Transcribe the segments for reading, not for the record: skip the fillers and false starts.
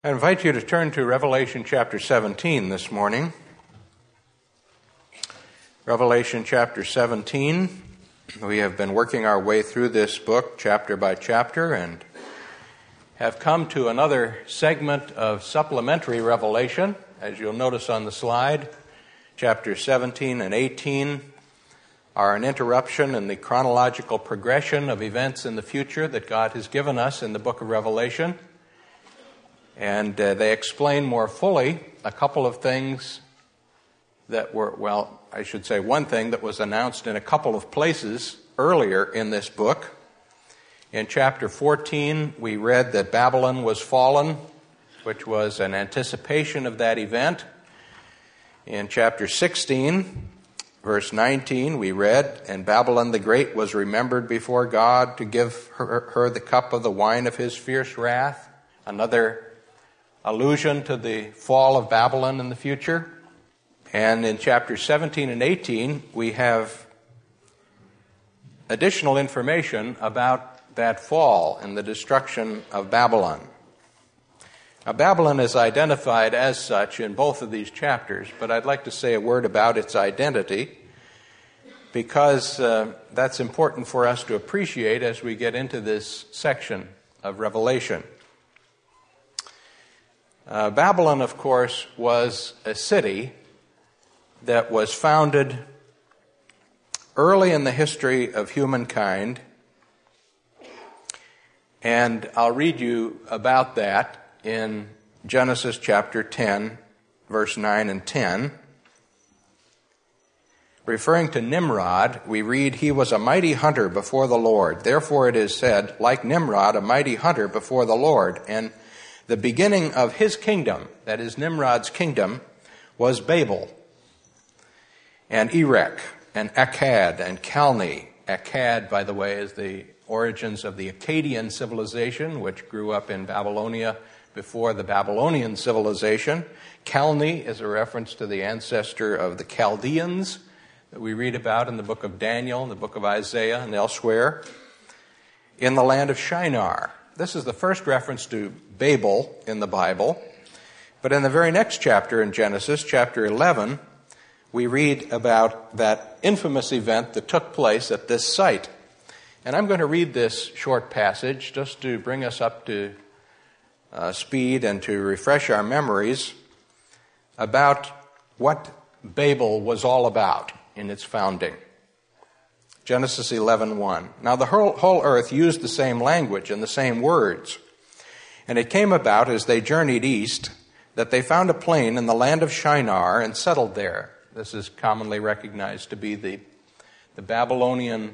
I invite you to turn to Revelation chapter 17 this morning. Revelation chapter 17. We have been working our way through this book chapter by chapter and have come to another segment of supplementary revelation. As you'll notice on the slide, chapters 17 and 18 are an interruption in the chronological progression of events in the future that God has given us in the book of Revelation. And they explain more fully a couple of things that were, one thing that was announced in a couple of places earlier in this book. In chapter 14, we read that Babylon was fallen, which was an anticipation of that event. In chapter 16, verse 19, we read, "And Babylon the Great was remembered before God to give her the cup of the wine of his fierce wrath." Another allusion to the fall of Babylon in the future. And in chapters 17 and 18, we have additional information about that fall and the destruction of Babylon. Now, Babylon is identified as such in both of these chapters, but I'd like to say a word about its identity because that's important for us to appreciate as we get into this section of Revelation. Babylon, of course, was a city that was founded early in the history of humankind, and I'll read you about that in Genesis chapter 10, verse 9 and 10. Referring to Nimrod, we read, "He was a mighty hunter before the Lord. Therefore it is said, like Nimrod, a mighty hunter before the Lord. And the beginning of his kingdom," that is Nimrod's kingdom, "was Babel, and Erech, and Akkad, and Calneh." Akkad, by the way, is the origins of the Akkadian civilization, which grew up in Babylonia before the Babylonian civilization. Calneh is a reference to the ancestor of the Chaldeans that we read about in the book of Daniel, in the book of Isaiah, and elsewhere. In the land of Shinar. This is the first reference to Babel in the Bible. But in the very next chapter in Genesis, chapter 11, we read about that infamous event that took place at this site. And I'm going to read this short passage just to bring us up to speed and to refresh our memories about what Babel was all about in its founding. Genesis 11:1. "Now the whole earth used the same language and the same words. And it came about as they journeyed east that they found a plain in the land of Shinar and settled there." This is commonly recognized to be the Babylonian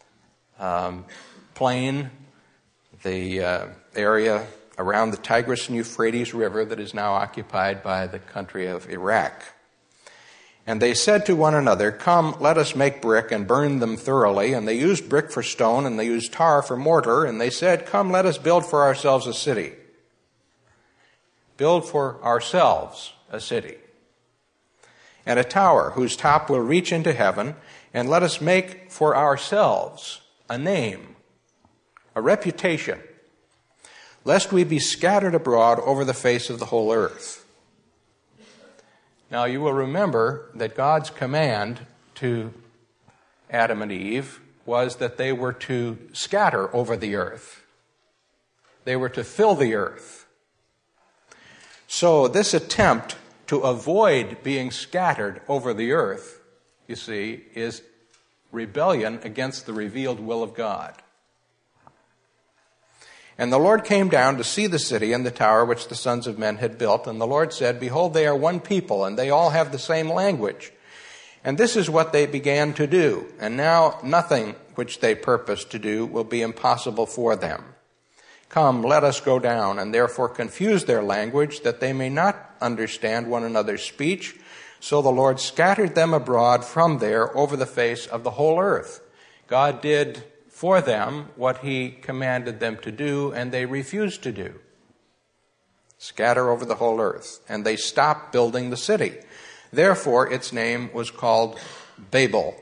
plain, the area around the Tigris and Euphrates River that is now occupied by the country of Iraq. "And they said to one another, 'Come, let us make brick and burn them thoroughly.' And they used brick for stone, and they used tar for mortar. And they said, 'Come, let us build for ourselves a city.'" Build for ourselves a city. "And a tower whose top will reach into heaven. And let us make for ourselves a name, a reputation, lest we be scattered abroad over the face of the whole earth." Now, you will remember that God's command to Adam and Eve was that they were to scatter over the earth. They were to fill the earth. So this attempt to avoid being scattered over the earth, you see, is rebellion against the revealed will of God. "And the Lord came down to see the city and the tower which the sons of men had built. And the Lord said, Behold, they are one people, and they all have the same language. And this is what they began to do. And now nothing which they purpose to do will be impossible for them. Come, let us go down, and therefore confuse their language, that they may not understand one another's speech. So the Lord scattered them abroad from there over the face of the whole earth." God did for them what he commanded them to do, and they refused to do. Scatter over the whole earth. And they stopped building the city. Therefore, its name was called Babel,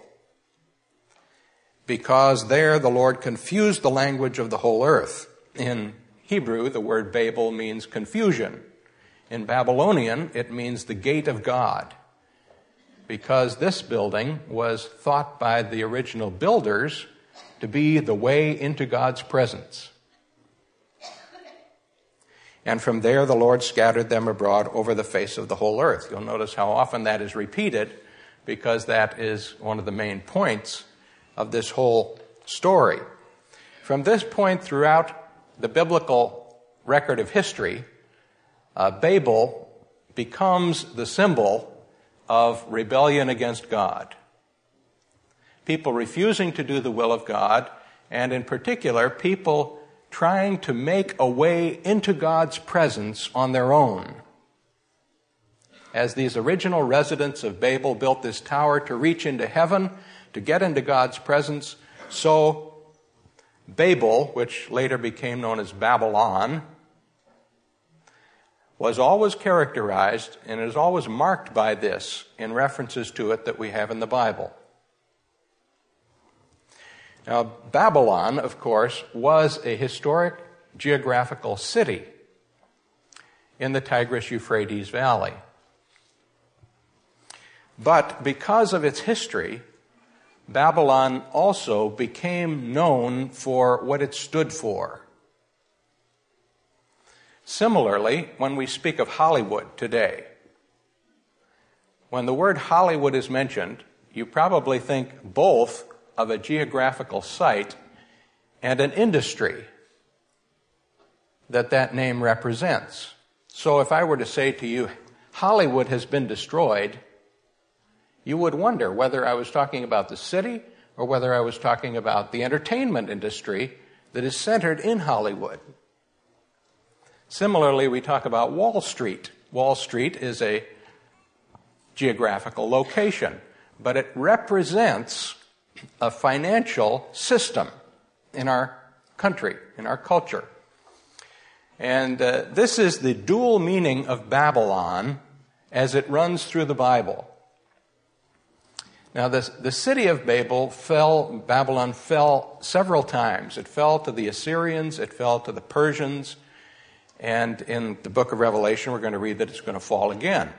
because there the Lord confused the language of the whole earth. In Hebrew, the word Babel means confusion. In Babylonian, it means the gate of God, because this building was thought by the original builders to be the way into God's presence. And from there the Lord scattered them abroad over the face of the whole earth. You'll notice how often that is repeated, because that is one of the main points of this whole story. From this point throughout the biblical record of history, Babel becomes the symbol of rebellion against God. People refusing to do the will of God, and in particular, people trying to make a way into God's presence on their own. As these original residents of Babel built this tower to reach into heaven, to get into God's presence, so Babel, which later became known as Babylon, was always characterized and is always marked by this in references to it that we have in the Bible. Now, Babylon, of course, was a historic geographical city in the Tigris-Euphrates Valley. But because of its history, Babylon also became known for what it stood for. Similarly, when we speak of Hollywood today, when the word Hollywood is mentioned, you probably think both of a geographical site and an industry that name represents. So if I were to say to you, Hollywood has been destroyed, you would wonder whether I was talking about the city or whether I was talking about the entertainment industry that is centered in Hollywood. Similarly, we talk about Wall Street. Wall Street is a geographical location, but it represents a financial system in our country, in our culture. And this is the dual meaning of Babylon as it runs through the Bible. Now, the city of Babylon fell several times. It fell to the Assyrians, it fell to the Persians, and in the book of Revelation, we're going to read that it's going to fall again.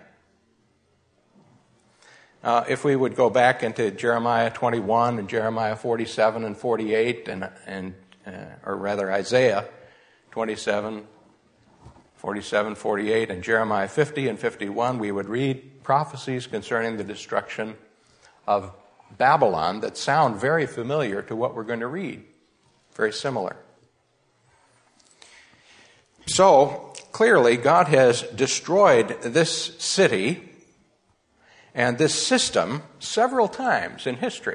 If we would go back into Jeremiah 21 and Jeremiah 47 and 48, or rather Isaiah 27, 47, 48, and Jeremiah 50 and 51, we would read prophecies concerning the destruction of Babylon that sound very familiar to what we're going to read. Very similar. So, clearly, God has destroyed this city and this system several times in history.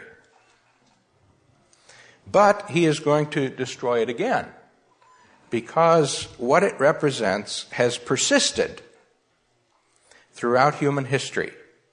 But he is going to destroy it again, because what it represents has persisted throughout human history.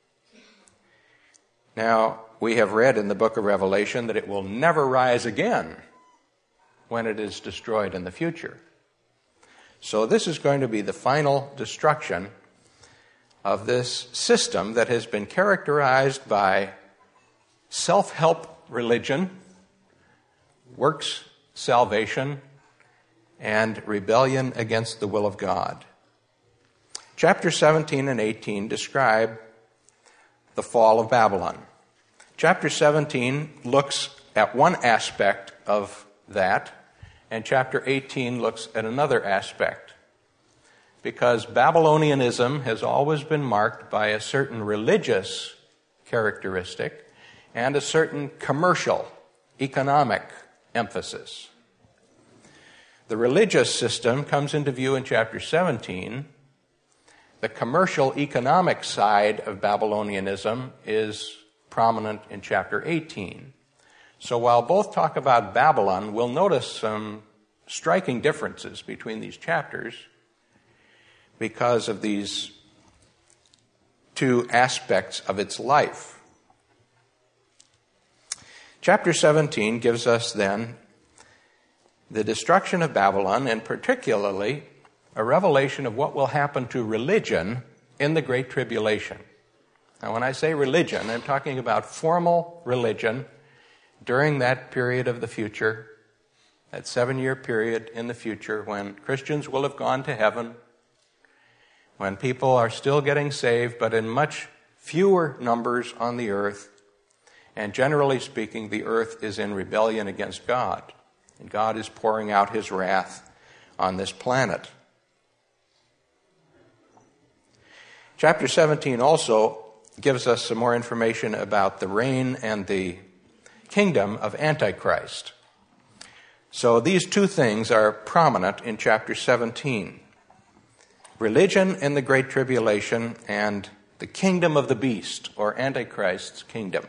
Now, we have read in the book of Revelation that it will never rise again when it is destroyed in the future. So this is going to be the final destruction of this system that has been characterized by self-help religion, works salvation, and rebellion against the will of God. Chapter 17 and 18 describe the fall of Babylon. Chapter 17 looks at one aspect of that, and chapter 18 looks at another aspect. Because Babylonianism has always been marked by a certain religious characteristic and a certain commercial, economic emphasis. The religious system comes into view in chapter 17. The commercial, economic side of Babylonianism is prominent in chapter 18. So while both talk about Babylon, we'll notice some striking differences between these chapters because of these two aspects of its life. Chapter 17 gives us then the destruction of Babylon, and particularly a revelation of what will happen to religion in the Great Tribulation. Now, when I say religion, I'm talking about formal religion during that period of the future, that 7-year period in the future when Christians will have gone to heaven, when people are still getting saved, but in much fewer numbers on the earth. And generally speaking, the earth is in rebellion against God. And God is pouring out his wrath on this planet. Chapter 17 also gives us some more information about the reign and the kingdom of Antichrist. So these two things are prominent in chapter 17. Religion in the Great Tribulation and the kingdom of the beast, or Antichrist's kingdom.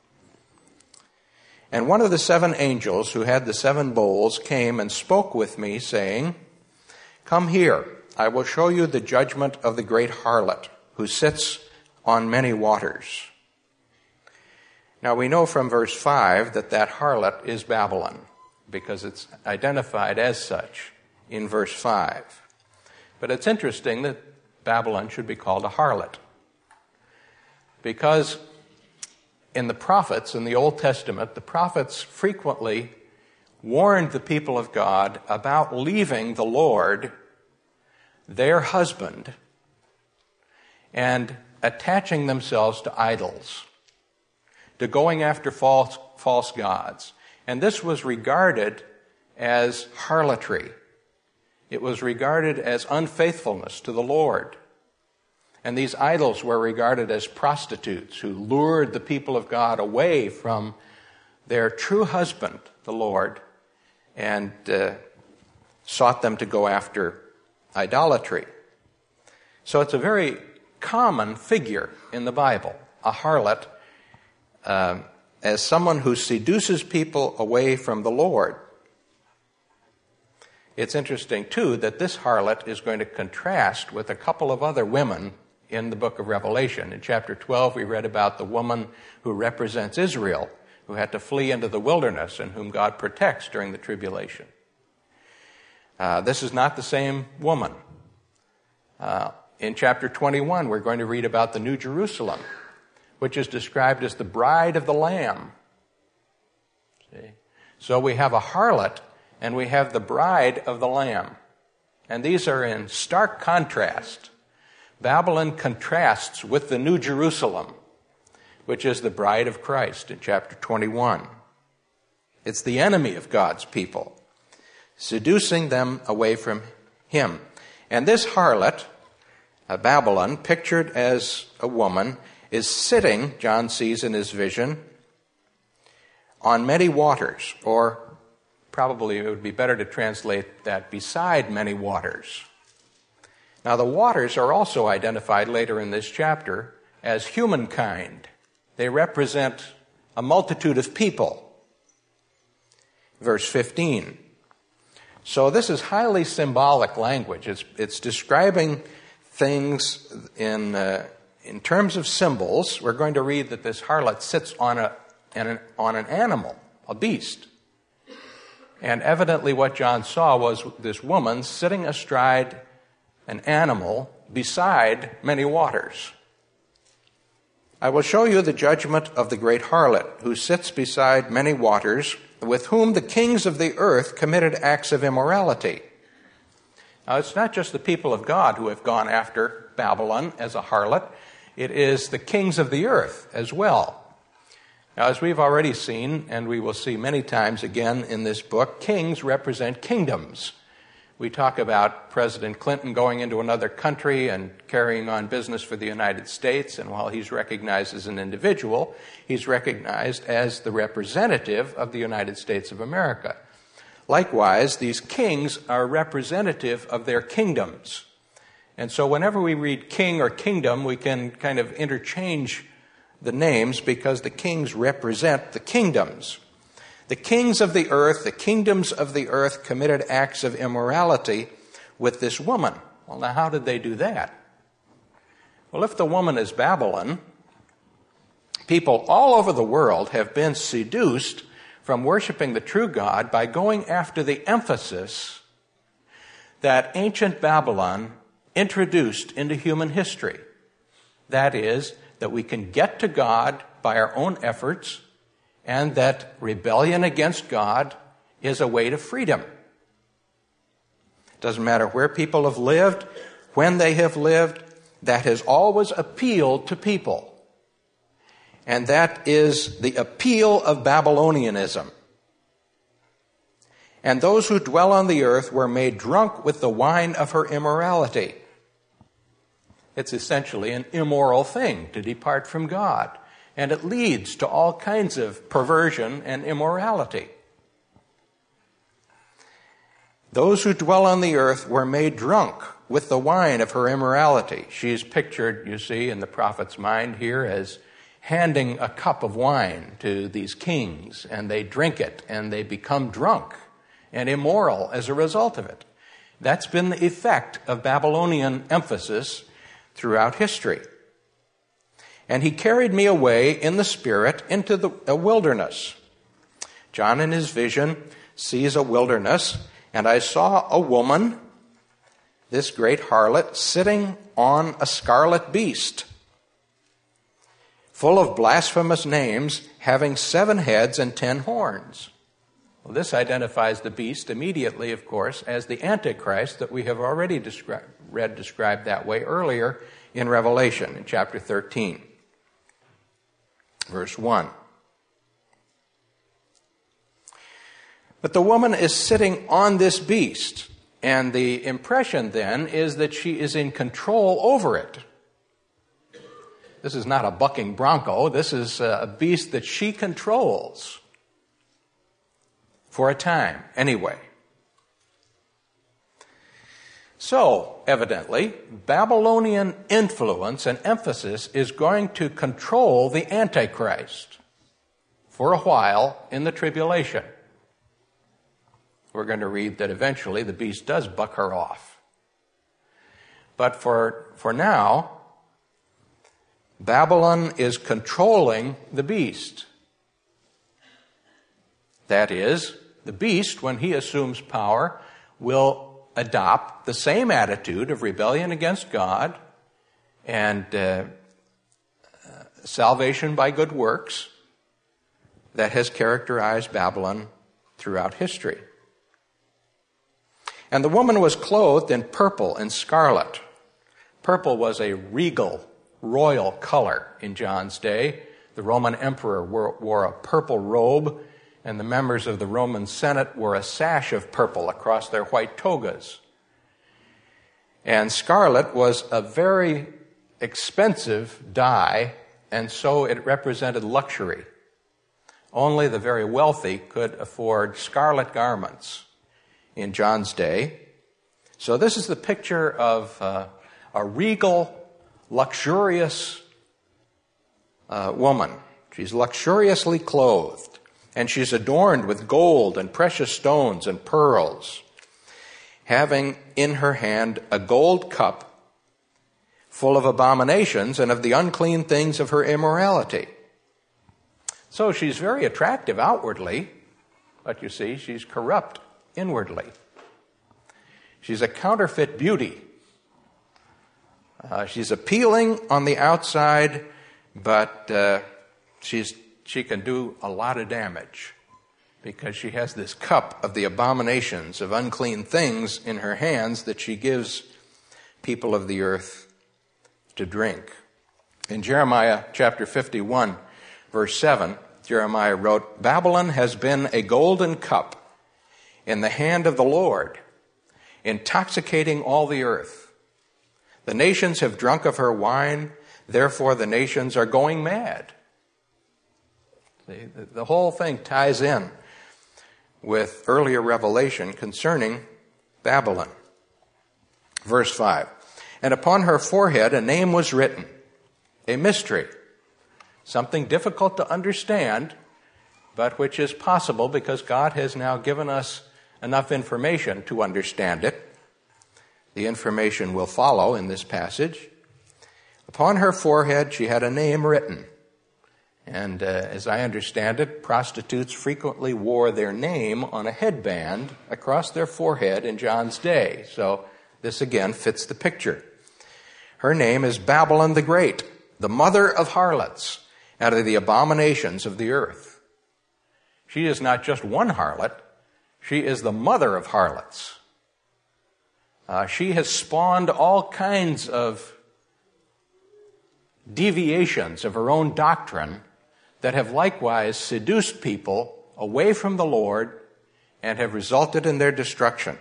And one of the 7 angels who had the 7 bowls came and spoke with me, saying, "Come here, I will show you the judgment of the great harlot, who sits on many waters." Now we know from verse 5 that harlot is Babylon, because it's identified as such in verse 5. But it's interesting that Babylon should be called a harlot, because in the prophets, in the Old Testament, the prophets frequently warned the people of God about leaving the Lord, their husband, and attaching themselves to idols, to going after false gods. And this was regarded as harlotry. It was regarded as unfaithfulness to the Lord. And these idols were regarded as prostitutes who lured the people of God away from their true husband, the Lord, and sought them to go after idolatry. So it's a very common figure in the Bible, a harlot, as someone who seduces people away from the Lord. It's interesting, too, that this harlot is going to contrast with a couple of other women in the book of Revelation. In chapter 12, we read about the woman who represents Israel, who had to flee into the wilderness and whom God protects during the tribulation. This is not the same woman. In chapter 21, we're going to read about the New Jerusalem, which is described as the bride of the Lamb. See? So we have a harlot and we have the bride of the Lamb. And these are in stark contrast. Babylon contrasts with the New Jerusalem, which is the bride of Christ in chapter 21. It's the enemy of God's people, seducing them away from him. And this harlot, Babylon, pictured as a woman, is sitting, John sees in his vision, on many waters, or probably it would be better to translate that beside many waters. Now the waters are also identified later in this chapter as humankind. They represent a multitude of people. Verse 15. So this is highly symbolic language. It's describing things in terms of symbols. We're going to read that this harlot sits on an animal, a beast. And evidently what John saw was this woman sitting astride an animal beside many waters. I will show you the judgment of the great harlot, who sits beside many waters, with whom the kings of the earth committed acts of immorality. Now, it's not just the people of God who have gone after Babylon as a harlot. It is the kings of the earth as well. Now, as we've already seen, and we will see many times again in this book, kings represent kingdoms. We talk about President Clinton going into another country and carrying on business for the United States, and while he's recognized as an individual, he's recognized as the representative of the United States of America. Likewise, these kings are representative of their kingdoms. And so whenever we read king or kingdom, we can kind of interchange the names because the kings represent the kingdoms. The kings of the earth, the kingdoms of the earth committed acts of immorality with this woman. Well, now how did they do that? Well, if the woman is Babylon, people all over the world have been seduced from worshiping the true God by going after the emphasis that ancient Babylon introduced into human history. That is, that we can get to God by our own efforts, and that rebellion against God is a way to freedom. It doesn't matter where people have lived, when they have lived, that has always appealed to people. And that is the appeal of Babylonianism. And those who dwell on the earth were made drunk with the wine of her immorality. It's essentially an immoral thing to depart from God. And it leads to all kinds of perversion and immorality. Those who dwell on the earth were made drunk with the wine of her immorality. She is pictured, you see, in the prophet's mind here as handing a cup of wine to these kings, and they drink it, and they become drunk and immoral as a result of it. That's been the effect of Babylonian emphasis throughout history. And he carried me away in the spirit into the wilderness. John in his vision sees a wilderness, and I saw a woman, this great harlot, sitting on a scarlet beast, full of blasphemous names, having 7 heads and 10 horns. Well, this identifies the beast immediately, of course, as the Antichrist that we have already read described that way earlier in Revelation, in chapter 13, verse 1. But the woman is sitting on this beast, and the impression then is that she is in control over it. This is not a bucking bronco. This is a beast that she controls. For a time, anyway. So, evidently, Babylonian influence and emphasis is going to control the Antichrist for a while in the tribulation. We're going to read that eventually the beast does buck her off. But for now, Babylon is controlling the beast. That is, the beast, when he assumes power, will adopt the same attitude of rebellion against God and salvation by good works that has characterized Babylon throughout history. And the woman was clothed in purple and scarlet. Purple was a regal, royal color in John's day. The Roman emperor wore a purple robe, and the members of the Roman Senate wore a sash of purple across their white togas. And scarlet was a very expensive dye, and so it represented luxury. Only the very wealthy could afford scarlet garments in John's day. So this is the picture of a regal, luxurious woman. She's luxuriously clothed, and she's adorned with gold and precious stones and pearls, having in her hand a gold cup full of abominations and of the unclean things of her immorality. So she's very attractive outwardly, but you see, she's corrupt inwardly. She's a counterfeit beauty. She's appealing on the outside, but she can do a lot of damage because she has this cup of the abominations of unclean things in her hands that she gives people of the earth to drink. In Jeremiah chapter 51, verse 7, Jeremiah wrote, "Babylon has been a golden cup in the hand of the Lord, intoxicating all the earth. The nations have drunk of her wine, therefore the nations are going mad." The whole thing ties in with earlier revelation concerning Babylon. Verse 5, "And upon her forehead a name was written," a mystery, something difficult to understand, but which is possible because God has now given us enough information to understand it. The information will follow in this passage. Upon her forehead she had a name written. And as I understand it, prostitutes frequently wore their name on a headband across their forehead in John's day. So this again fits the picture. Her name is Babylon the Great, the mother of harlots and of the abominations of the earth. She is not just one harlot. She is the mother of harlots. She has spawned all kinds of deviations of her own doctrine that have likewise seduced people away from the Lord and have resulted in their destruction.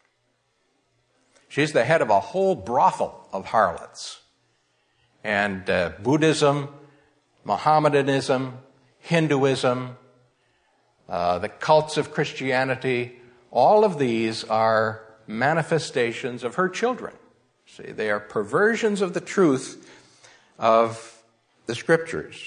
She's the head of a whole brothel of harlots. And Buddhism, Mohammedanism, Hinduism, the cults of Christianity, all of these are manifestations of her children. See, they are perversions of the truth of the Scriptures.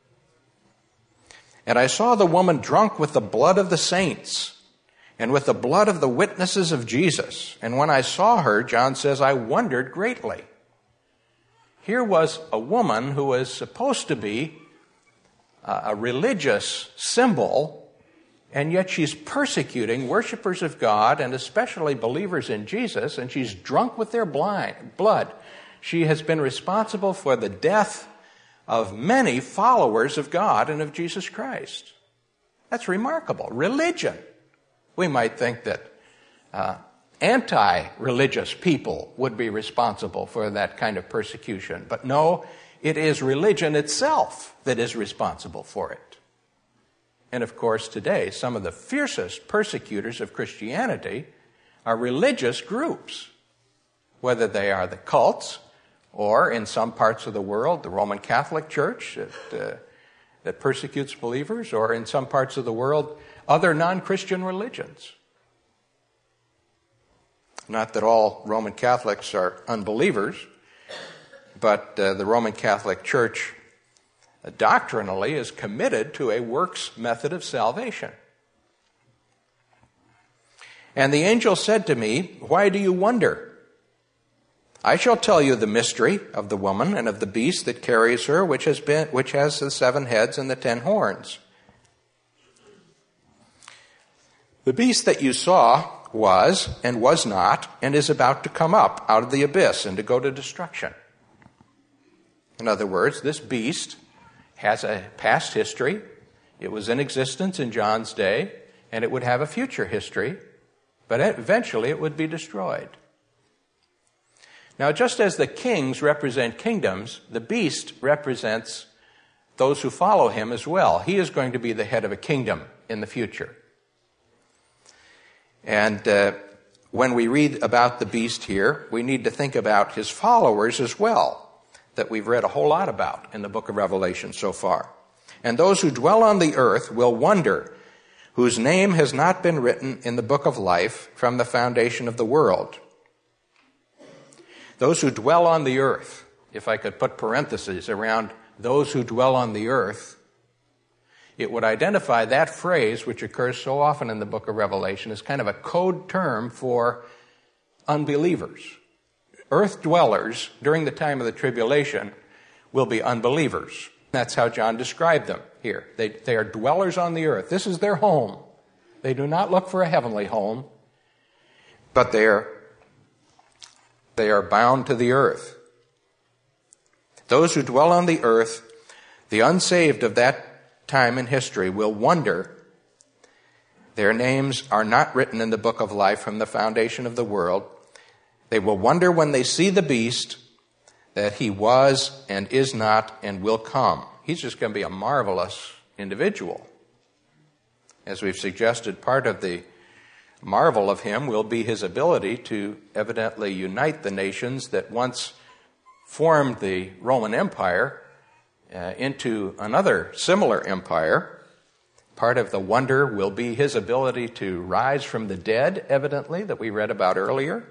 And I saw the woman drunk with the blood of the saints and with the blood of the witnesses of Jesus. And when I saw her, John says, I wondered greatly. Here was a woman who was supposed to be a religious symbol, and yet she's persecuting worshipers of God and especially believers in Jesus, and she's drunk with their blood. She has been responsible for the death of many followers of God and of Jesus Christ. That's remarkable. Religion. We might think that anti-religious people would be responsible for that kind of persecution. But no, it is religion itself that is responsible for it. And of course, today, some of the fiercest persecutors of Christianity are religious groups, whether they are the cults or, in some parts of the world, the Roman Catholic Church that persecutes believers, or in some parts of the world, other non-Christian religions. Not that all Roman Catholics are unbelievers, but the Roman Catholic Church doctrinally is committed to a works method of salvation. And the angel said to me, why do you wonder? I shall tell you the mystery of the woman and of the beast that carries her, which has the 7 heads and the 10 horns. The beast that you saw was and was not and is about to come up out of the abyss and to go to destruction. In other words, this beast has a past history. It was in existence in John's day, and it would have a future history, but eventually it would be destroyed. Now, just as the kings represent kingdoms, the beast represents those who follow him as well. He is going to be the head of a kingdom in the future. And when we read about the beast here, we need to think about his followers as well, that we've read a whole lot about in the book of Revelation so far. And those who dwell on the earth will wonder, whose name has not been written in the book of life from the foundation of the world. Those who dwell on the earth, if I could put parentheses around those who dwell on the earth, it would identify that phrase, which occurs so often in the book of Revelation, as kind of a code term for unbelievers. Earth dwellers during the time of the tribulation will be unbelievers. That's how John described them here. They are dwellers on the earth. This is their home. They do not look for a heavenly home, but they are bound to the earth. Those who dwell on the earth, the unsaved of that time in history, will wonder. Their names are not written in the book of life from the foundation of the world. They will wonder when they see the beast that he was and is not and will come. He's just going to be a marvelous individual. As we've suggested, part of the marvel of him will be his ability to evidently unite the nations that once formed the Roman Empire into another similar empire. Part of the wonder will be his ability to rise from the dead, evidently, that we read about earlier.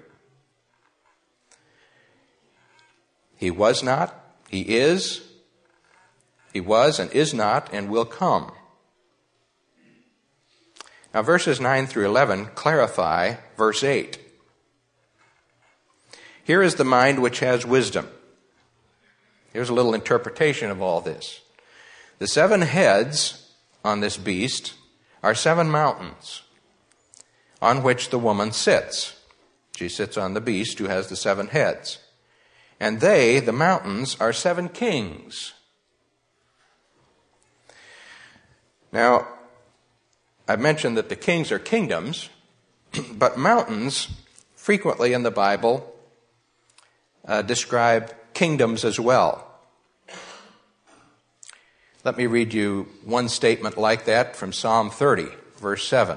He was not, he is, he was and is not and will come. Now, verses 9 through 11 clarify verse 8. Here is the mind which has wisdom. Here's a little interpretation of all this. The 7 heads on this beast are 7 mountains on which the woman sits. She sits on the beast who has the 7 heads. And they, the mountains, are 7 kings. Now, I've mentioned that the kings are kingdoms, but mountains frequently in the Bible describe kingdoms as well. Let me read you one statement like that from Psalm 30, verse 7.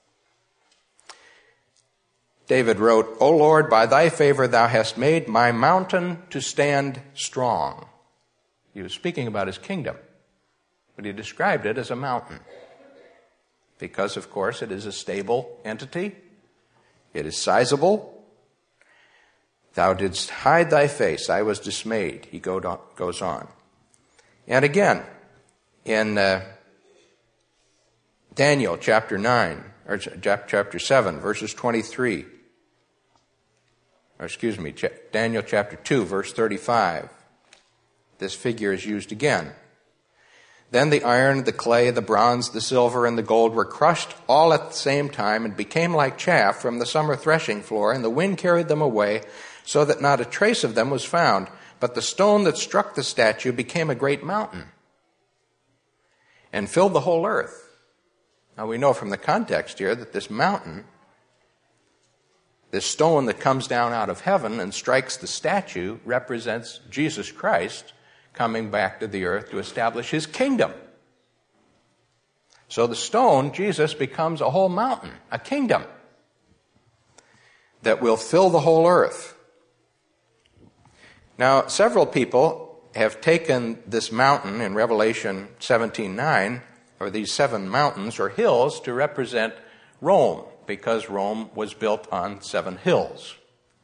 David wrote, "O Lord, by thy favor thou hast made my mountain to stand strong." He was speaking about his kingdom, but he described it as a mountain because, of course, it is a stable entity. It is sizable. Thou didst hide thy face. I was dismayed. He goes on. And again, in Daniel chapter 9, or chapter 7, verses 23, Daniel chapter 2, verse 35, this figure is used again. Then the iron, the clay, the bronze, the silver, and the gold were crushed all at the same time and became like chaff from the summer threshing floor, and the wind carried them away, so that not a trace of them was found. But the stone that struck the statue became a great mountain and filled the whole earth. Now we know from the context here that this mountain, this stone that comes down out of heaven and strikes the statue, represents Jesus Christ coming back to the earth to establish his kingdom. So the stone, Jesus, becomes a whole mountain, a kingdom that will fill the whole earth. Now, several people have taken this mountain in Revelation 17:9, or these 7 mountains or hills, to represent Rome, because Rome was built on 7 hills.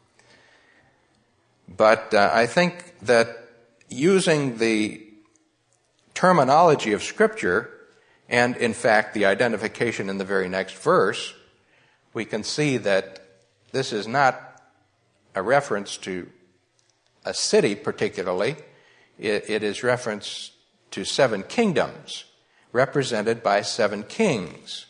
But I think that using the terminology of Scripture, and in fact the identification in the very next verse, we can see that this is not a reference to a city particularly. It is reference to 7 kingdoms represented by 7 kings.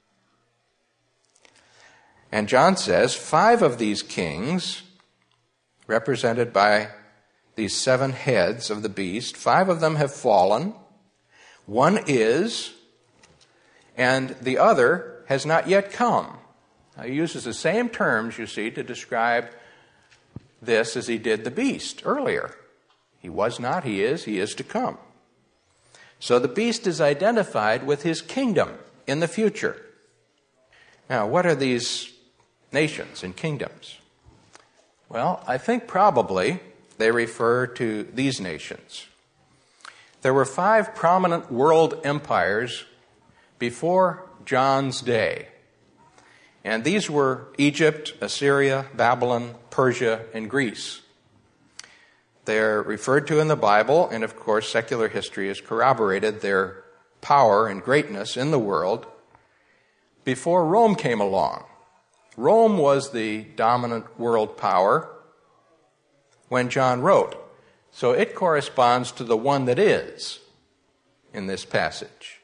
And John says 5 of these kings, represented by these 7 heads of the beast, 5 of them have fallen, 1 is, and the other has not yet come. Now, he uses the same terms, you see, to describe this as he did the beast earlier. He was not, he is to come. So the beast is identified with his kingdom in the future. Now, what are these nations and kingdoms? Well, I think probably they refer to these nations. There were 5 prominent world empires before John's day. And these were Egypt, Assyria, Babylon, Persia, and Greece. They're referred to in the Bible, and of course secular history has corroborated their power and greatness in the world before Rome came along. Rome was the dominant world power when John wrote. So it corresponds to the one that is in this passage.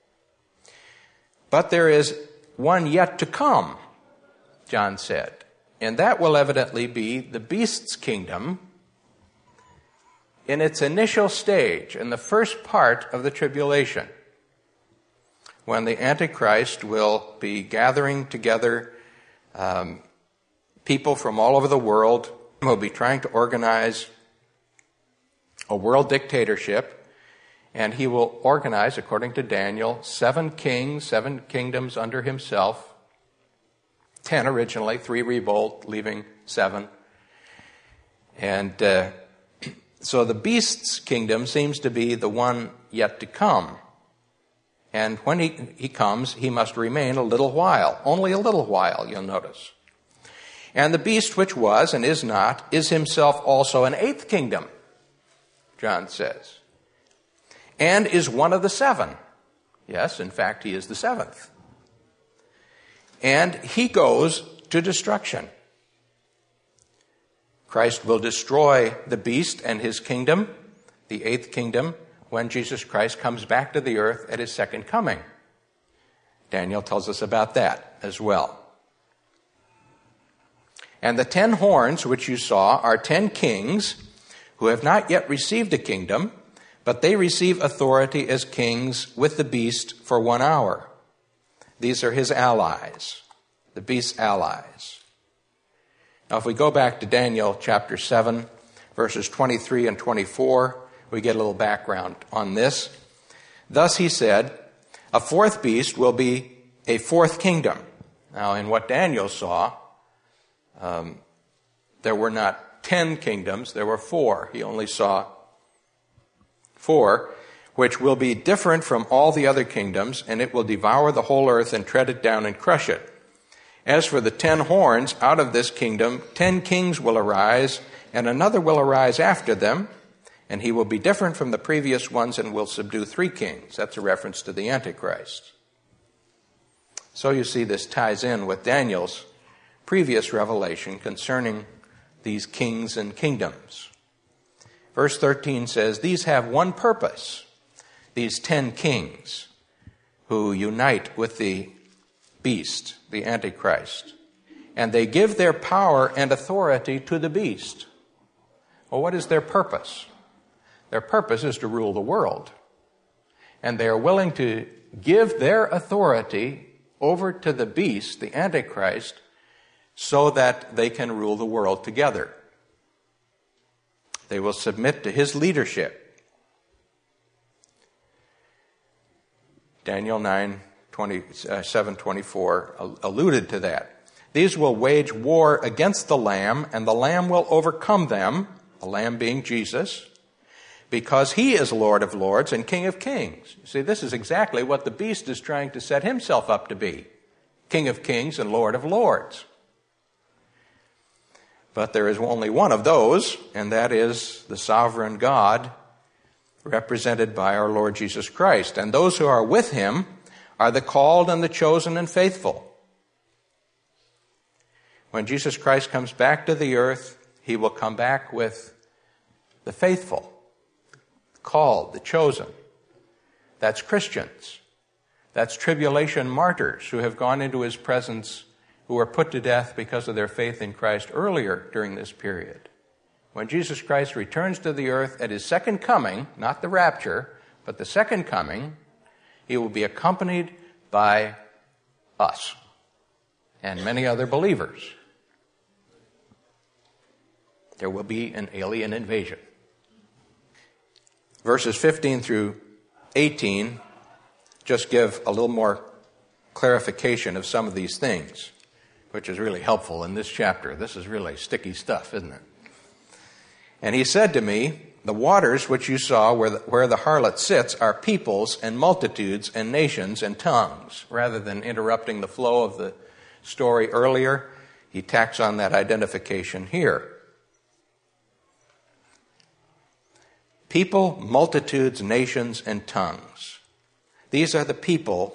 But there is one yet to come, John said, and that will evidently be the beast's kingdom in its initial stage, in the first part of the tribulation, when the Antichrist will be gathering together people from all over the world, will be trying to organize a world dictatorship, and he will organize, according to Daniel, 7 kings, 7 kingdoms under himself, 10 originally, 3 revolt, leaving 7. And so the beast's kingdom seems to be the one yet to come. And when he comes, he must remain a little while, only a little while, you'll notice. And the beast which was and is not is himself also an 8th kingdom, John says, and is one of the 7. Yes, in fact, he is the 7th. And he goes to destruction. Christ will destroy the beast and his kingdom, the 8th kingdom, when Jesus Christ comes back to the earth at his second coming. Daniel tells us about that as well. And the 10 horns which you saw are 10 kings who have not yet received a kingdom, but they receive authority as kings with the beast for 1 hour. These are his allies, the beast's allies. Now, if we go back to Daniel chapter 7, verses 23 and 24, we get a little background on this. Thus he said, a fourth beast will be a fourth kingdom. Now, in what Daniel saw, there were not 10 kingdoms, there were 4. He only saw 4, which will be different from all the other kingdoms, and it will devour the whole earth and tread it down and crush it. As for the 10 horns, out of this kingdom 10 kings will arise, and another will arise after them, and he will be different from the previous ones and will subdue 3 kings. That's a reference to the Antichrist. So you see, this ties in with Daniel's previous revelation concerning these kings and kingdoms. Verse 13 says, these have one purpose, these 10 kings who unite with the beast, the Antichrist, and they give their power and authority to the beast. Well, what is their purpose? Their purpose is to rule the world. And they are willing to give their authority over to the beast, the Antichrist, so that they can rule the world together. They will submit to his leadership. Daniel 7:24 alluded to that. These will wage war against the Lamb, and the Lamb will overcome them, the Lamb being Jesus, because he is Lord of lords and King of kings. You see, this is exactly what the beast is trying to set himself up to be, King of kings and Lord of lords. But there is only one of those, and that is the sovereign God, represented by our Lord Jesus Christ. And those who are with him are the called and the chosen and faithful. When Jesus Christ comes back to the earth, he will come back with the faithful, called, the chosen. That's Christians. That's tribulation martyrs who have gone into his presence, who were put to death because of their faith in Christ earlier during this period. When Jesus Christ returns to the earth at his second coming, not the rapture, but the second coming, he will be accompanied by us and many other believers. There will be an alien invasion. Verses 15 through 18 just give a little more clarification of some of these things, which is really helpful in this chapter. This is really sticky stuff, isn't it? And he said to me, the waters which you saw where the harlot sits are peoples and multitudes and nations and tongues. Rather than interrupting the flow of the story earlier, he tacks on that identification here. People, multitudes, nations, and tongues. These are the people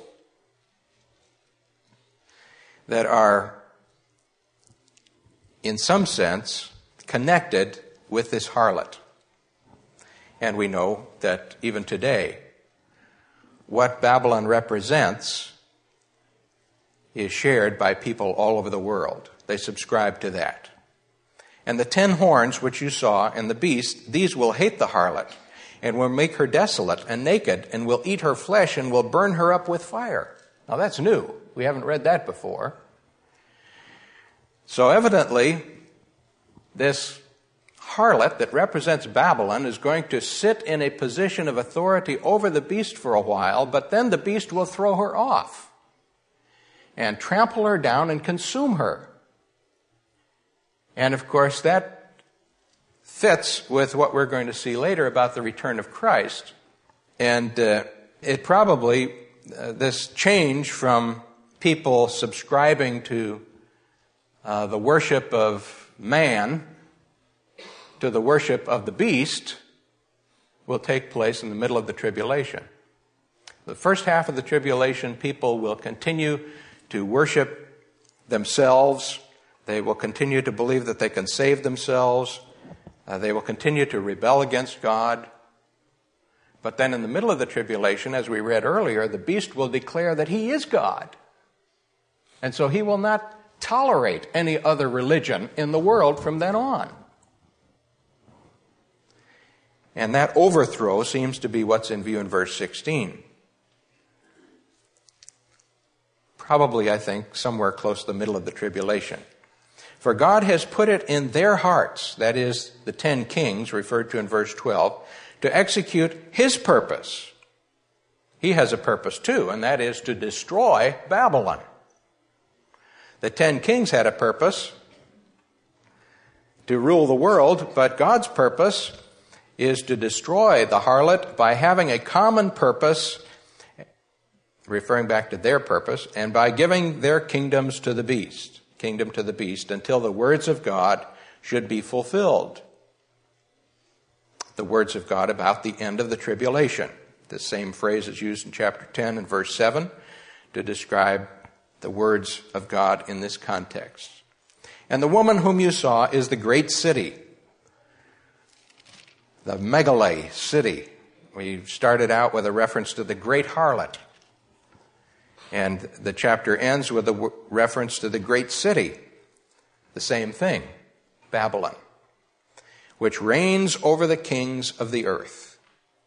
that are, in some sense, connected with this harlot. And we know that even today, what Babylon represents is shared by people all over the world. They subscribe to that. And the 10 horns which you saw and the beast, these will hate the harlot and will make her desolate and naked and will eat her flesh and will burn her up with fire. Now that's new. We haven't read that before. So evidently, this harlot that represents Babylon is going to sit in a position of authority over the beast for a while, but then the beast will throw her off and trample her down and consume her. And of course, that fits with what we're going to see later about the return of Christ. And it probably, this change from people subscribing to the worship of man to the worship of the beast will take place in the middle of the tribulation. The first half of the tribulation, people will continue to worship themselves. They will continue to believe that they can save themselves. They will continue to rebel against God. But then in the middle of the tribulation, as we read earlier, the beast will declare that he is God. And so he will not tolerate any other religion in the world from then on. And that overthrow seems to be what's in view in verse 16. Probably, I think, somewhere close to the middle of the tribulation. For God has put it in their hearts, that is, the 10 kings referred to in verse 12, to execute his purpose. He has a purpose too, and that is to destroy Babylon. The 10 kings had a purpose to rule the world, but God's purpose is to destroy the harlot by having a common purpose, referring back to their purpose, and by giving their kingdom to the beast, until the words of God should be fulfilled. The words of God about the end of the tribulation. The same phrase is used in chapter 10 and verse 7 to describe the words of God in this context. And the woman whom you saw is the great city, the megale city. We started out with a reference to the great harlot. And the chapter ends with a reference to the great city. The same thing, Babylon, which reigns over the kings of the earth.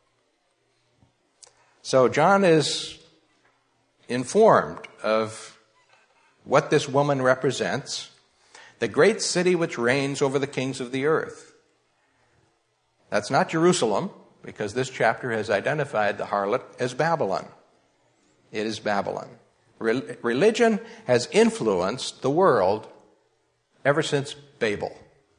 So John is informed of what this woman represents, the great city which reigns over the kings of the earth. That's not Jerusalem, because this chapter has identified the harlot as Babylon. It is Babylon. Religion has influenced the world ever since Babel.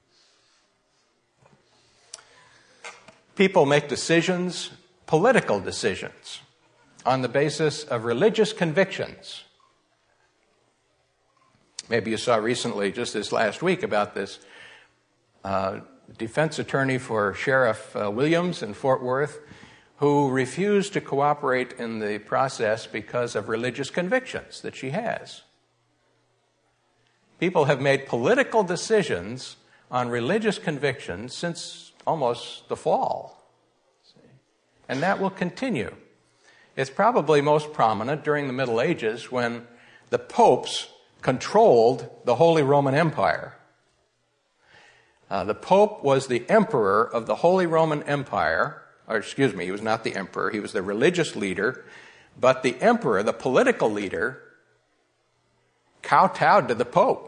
People make decisions, political decisions, on the basis of religious convictions. Maybe you saw recently, just this last week, about this defense attorney for Sheriff Williams in Fort Worth, who refused to cooperate in the process because of religious convictions that she has. People have made political decisions on religious convictions since almost the fall. And that will continue. It's probably most prominent during the Middle Ages when the popes controlled the Holy Roman Empire. The Pope was the emperor of the Holy Roman Empire. He was not the emperor, he was the religious leader, but the emperor, the political leader, kowtowed to the Pope.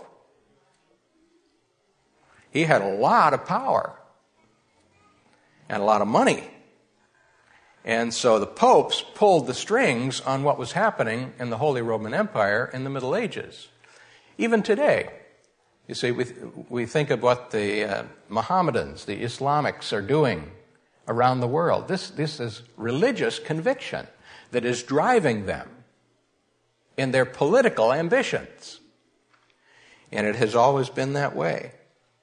He had a lot of power and a lot of money. And so the popes pulled the strings on what was happening in the Holy Roman Empire in the Middle Ages. Even today, you see, we think of what the Mohammedans, the Islamics, are doing around the world. This is religious conviction that is driving them in their political ambitions. And it has always been that way.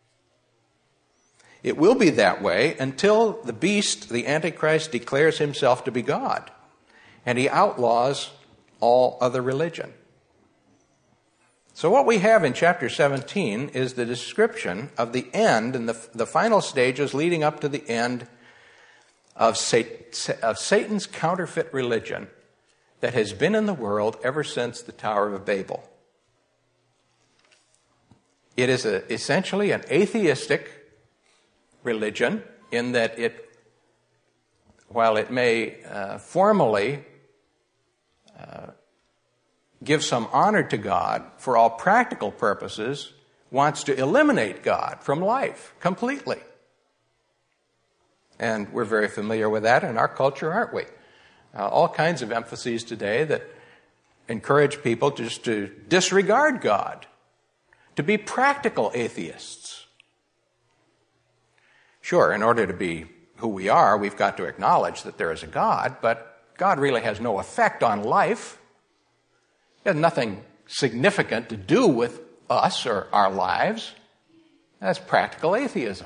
It will be that way until the beast, the Antichrist, declares himself to be God, and he outlaws all other religion. So what we have in chapter 17 is the description of the end and the final stages leading up to the end of Satan's counterfeit religion that has been in the world ever since the Tower of Babel. It is essentially an atheistic religion in that while it may formally give some honor to God, for all practical purposes, wants to eliminate God from life completely. And we're very familiar with that in our culture, aren't we? All kinds of emphases today that encourage people just to disregard God, to be practical atheists. Sure, in order to be who we are, we've got to acknowledge that there is a God, but God really has no effect on life. It has nothing significant to do with us or our lives. That's practical atheism.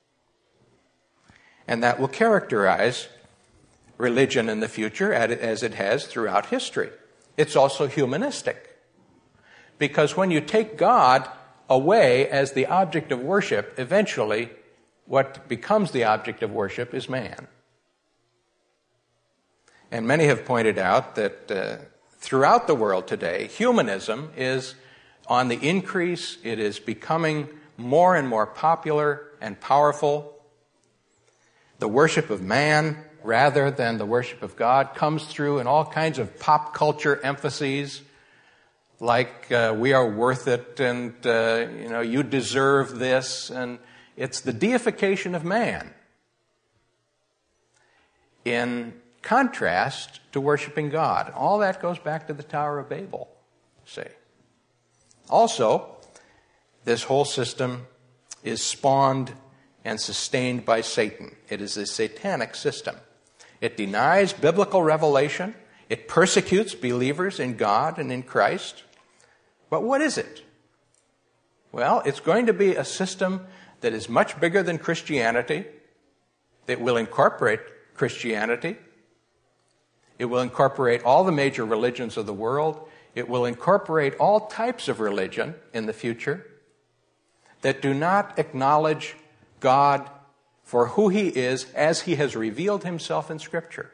And that will characterize religion in the future as it has throughout history. It's also humanistic. Because when you take God away as the object of worship, eventually what becomes the object of worship is man. And many have pointed out that throughout the world today, humanism is on the increase. It is becoming more and more popular and powerful. The worship of man rather than the worship of God comes through in all kinds of pop culture emphases like we are worth it, and you deserve this, and it's the deification of man in contrast to worshiping God. All that goes back to the Tower of Babel, see. Also, this whole system is spawned and sustained by Satan. It is a satanic system. It denies biblical revelation. It persecutes believers in God and in Christ. But what is it? Well, it's going to be a system that is much bigger than Christianity. It will incorporate Christianity. It will incorporate all the major religions of the world. It will incorporate all types of religion in the future that do not acknowledge God for who He is as He has revealed Himself in Scripture.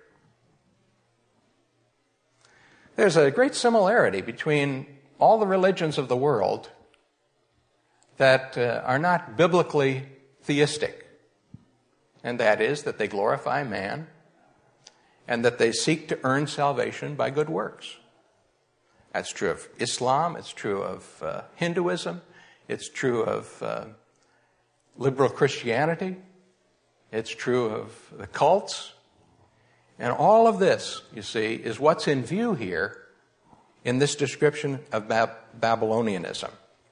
There's a great similarity between all the religions of the world that are not biblically theistic, and that is that they glorify man and that they seek to earn salvation by good works. That's true of Islam, it's true of Hinduism, it's true of liberal Christianity, it's true of the cults. And all of this, you see, is what's in view here in this description of Babylonianism.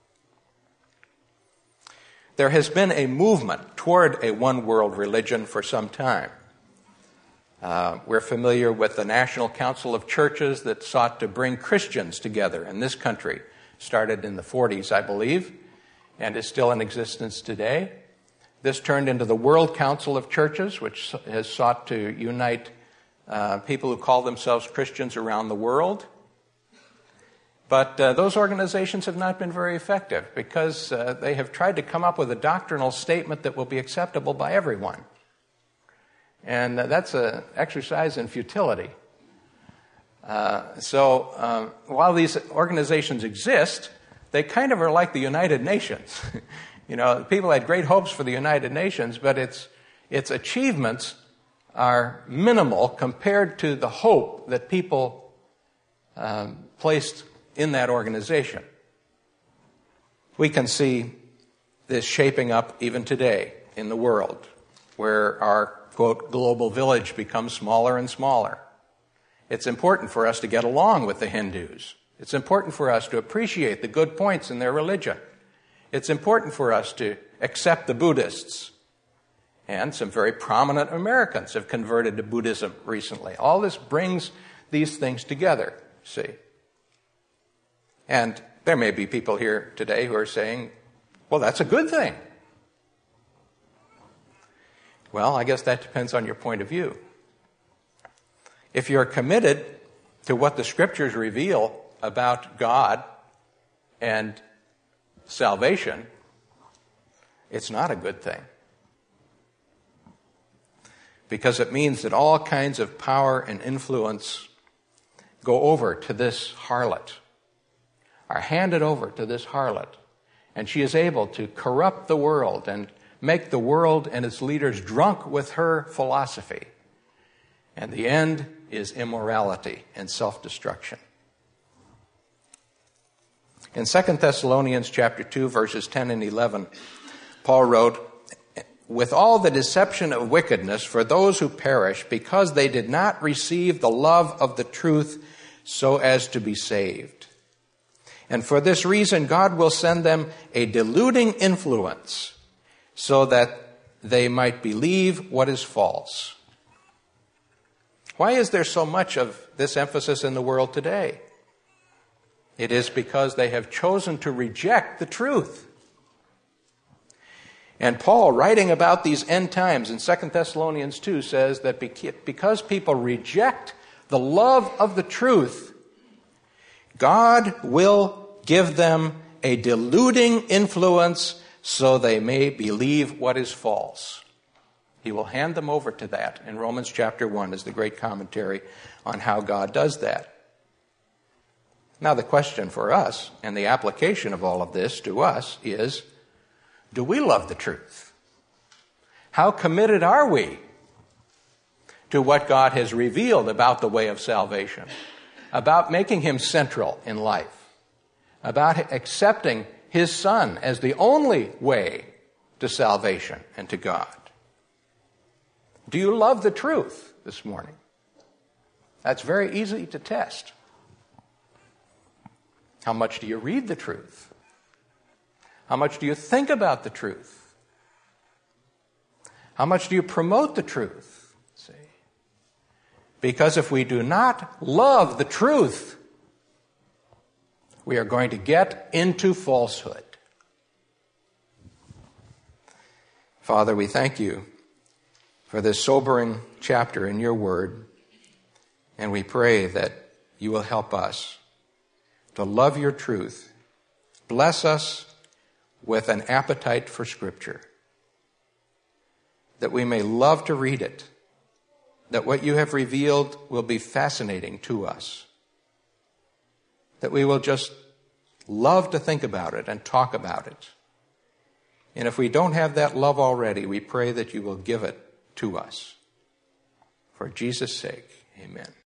There has been a movement toward a one-world religion for some time. We're familiar with the National Council of Churches that sought to bring Christians together in this country. Started in the 40s, I believe, and is still in existence today. This turned into the World Council of Churches, which has sought to unite people who call themselves Christians around the world. But those organizations have not been very effective because they have tried to come up with a doctrinal statement that will be acceptable by everyone. And that's an exercise in futility. So while these organizations exist, they kind of are like the United Nations. People had great hopes for the United Nations, but its achievements are minimal compared to the hope that people placed in that organization. We can see this shaping up even today in the world, where our, quote, global village becomes smaller and smaller. It's important for us to get along with the Hindus. It's important for us to appreciate the good points in their religion. It's important for us to accept the Buddhists. And some very prominent Americans have converted to Buddhism recently. All this brings these things together, see. And there may be people here today who are saying, well, that's a good thing. Well, I guess that depends on your point of view. If you're committed to what the Scriptures reveal about God and salvation, it's not a good thing. Because it means that all kinds of power and influence go over to this harlot, are handed over to this harlot, and she is able to corrupt the world and make the world and its leaders drunk with her philosophy. And the end is immorality and self-destruction. In 2 Thessalonians chapter 2, verses 10 and 11, Paul wrote, "With all the deception of wickedness for those who perish, because they did not receive the love of the truth so as to be saved. And for this reason, God will send them a deluding influence so that they might believe what is false." Why is there so much of this emphasis in the world today? It is because they have chosen to reject the truth. And Paul, writing about these end times in 2 Thessalonians 2, says that because people reject the love of the truth, God will give them a deluding influence so they may believe what is false. He will hand them over to that in Romans chapter 1 as the great commentary on how God does that. Now the question for us, and the application of all of this to us, is, do we love the truth? How committed are we to what God has revealed about the way of salvation, about making Him central in life? about accepting His Son as the only way to salvation and to God? Do you love the truth this morning? That's very easy to test. How much do you read the truth? How much do you think about the truth? How much do you promote the truth? See? Because if we do not love the truth, we are going to get into falsehood. Father, we thank you for this sobering chapter in your word, and we pray that you will help us to love your truth. Bless us with an appetite for Scripture, that we may love to read it, that what you have revealed will be fascinating to us, that we will just love to think about it and talk about it. And if we don't have that love already, we pray that you will give it to us. For Jesus' sake, amen.